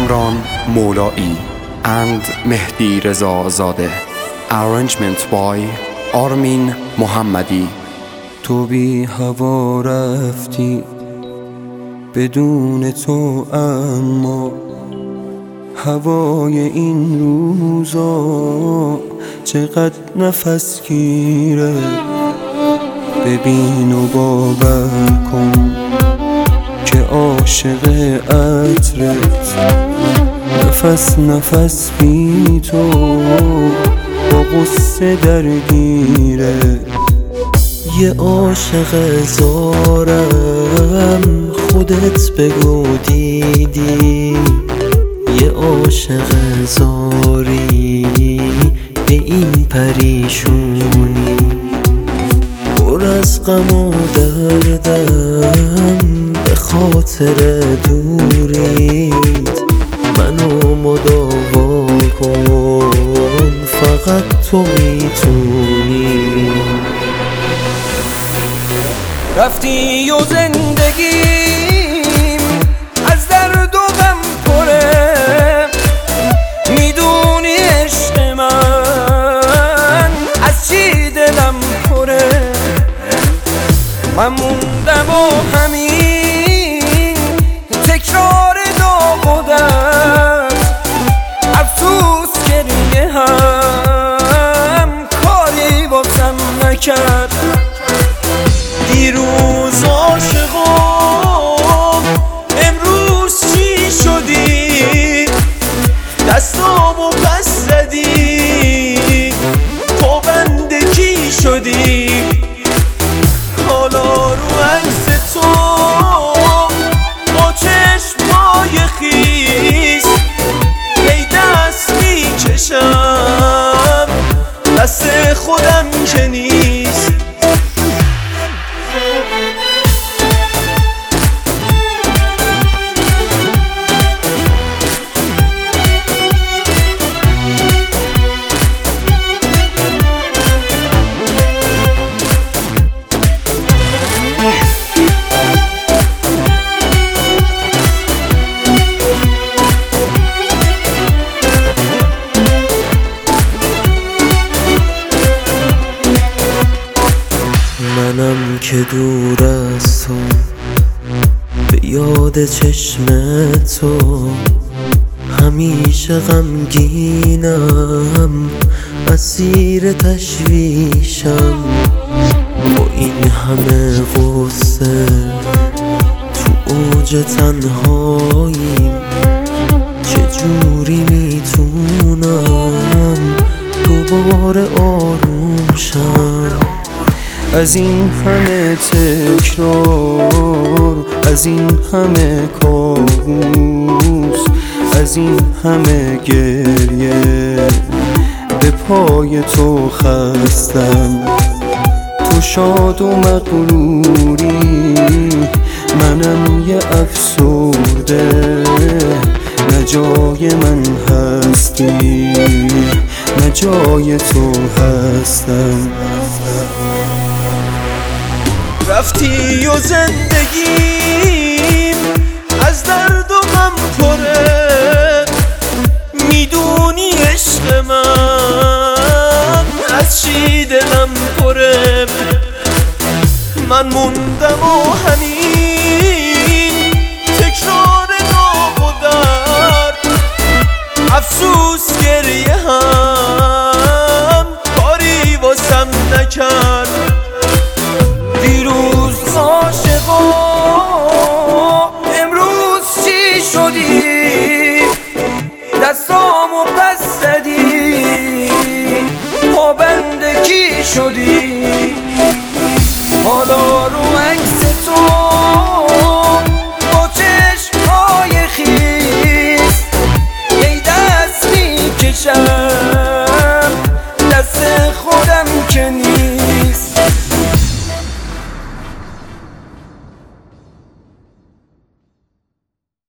Kamran Moulai and Mehdi Reza Zade. Arrangement by Armin Mohammadi. تو بی هوا رفتی بدون تو، اما هوای این روزا چقدر نفس گیره. ببین و باور کن که عاشق عطرت، نفس نفس بی تو با غصه درگیره. یه عاشق زارم خودت بگو دیدی، یه عاشق زاری به این پریشونی. پر از غم و دردم به خاطر دوریت، منو مداوا کن فقط تو میتونی. رفتی و زندگیم از درد و غم پره، میدونی عشق من از چی دلم پره. من موندم و همین تکرار داغ و درد، افسوس گریه هم کاری واسم نکرد. دیروز عاشقم امروز چی شدی؟ دستامو پس زدی، پابند کی شدی؟ حالا رو عکس تو با چشمای خیس ای دست میکشم، دست خودم که نیست. منم که دور از تو به یاد چشم تو همیشه غمگینم، اسیر تشویشم. با این همه غصه تو اوج تنهاییم، چجوری میتونم دوباره آروم شم؟ از این همه تکرار، از این همه کابوس، از این همه گریه به پای تو خستم. تو شاد و مغروری، منم یه افسرده. نه جای من هستی نه جای تو هستم. رفتی و زندگیم از درد و غم پره، میدونی عشق من از چی دلم پره. من موندم و همین تکرار داغ و درد، افسوس گریه هم کاری واسم نکرد. دیروز عاشقم امروز چی شدی؟ دستامو پس زدی، پابند کی شدی؟ حالا رو عکس تو با چشمهای خیس ای دست میکشم،